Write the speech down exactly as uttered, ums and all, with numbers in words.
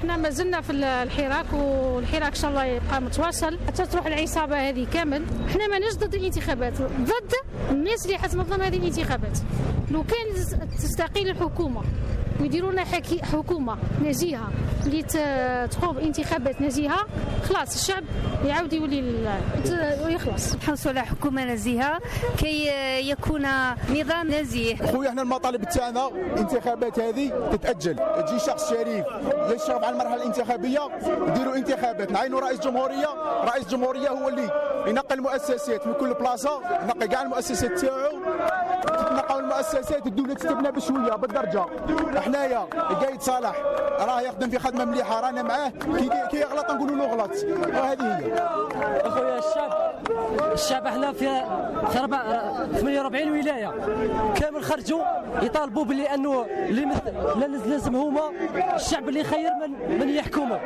احنا ما زلنا في الحراك، والحراك ان شاء الله يبقى متواصل حتى تروح العصابه هذه كامل. احنا ماناش ضد الانتخابات، ضد الناس اللي حتنظم هذه الانتخابات. لو كان تستقيل الحكومه ويديروا لنا حكومه نزيهه اللي تقوم بانتخابات نزيهه، خلاص الشعب يعاود يولي ويخلص. نحرصوا على حكومه نزيهه كي يكون نظام نزيه. خويا احنا المطالب تاعنا الانتخابات هذه تتاجل، تجي شخص شريف يشرف على المرحله الانتخابيه، يديروا انتخابات، نعينوا رئيس جمهوريه، رئيس جمهوريه هو اللي ينقل المؤسسات من كل بلاصه، ينقي كاع المؤسسات تاعو، تتنقل المؤسسات، الدوله تستبنى بشويه بالدرجه. حنايا قايد صالح راه يخدم في خدمه مليحه، رانا معاه، كي كي يغلط نقولوا له غلط، وهذه هي. اخويا الشعب الشعب احنا في ثمانية وأربعين ولايه كامل خرجوا يطالبوا بلي انه اللي لازم هما الشعب اللي يخير من من يحكمه.